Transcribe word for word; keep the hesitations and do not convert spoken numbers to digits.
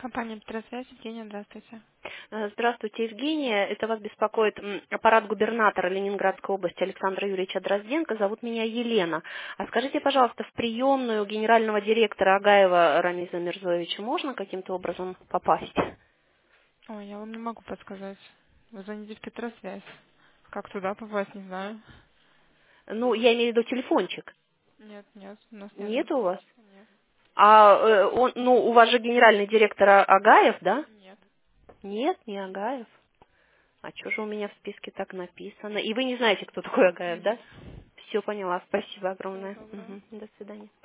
Компания «Петросвязь», Евгения, здравствуйте. Э, Здравствуйте, Евгения. Это вас беспокоит м, аппарат губернатора Ленинградской области Александра Юрьевича Дрозденко. Зовут меня Елена. А скажите, пожалуйста, в приемную генерального директора Агаева Рамиза Мирзоевича можно каким-то образом попасть? Ой, я вам не могу подсказать. Вы звоните в «Петросвязь». Как туда попасть, не знаю. Ну, я имею в виду телефончик. Нет, нет, у нас нет Нет у такого. вас? Нет. А э, он, ну, у вас же генеральный директор А- Агаев, да? Нет. Нет, не Агаев. А что же у меня в списке так написано? И вы не знаете, кто такой Агаев, Нет. да? Все поняла. Спасибо Всего огромное. доброго. Мгм. До свидания.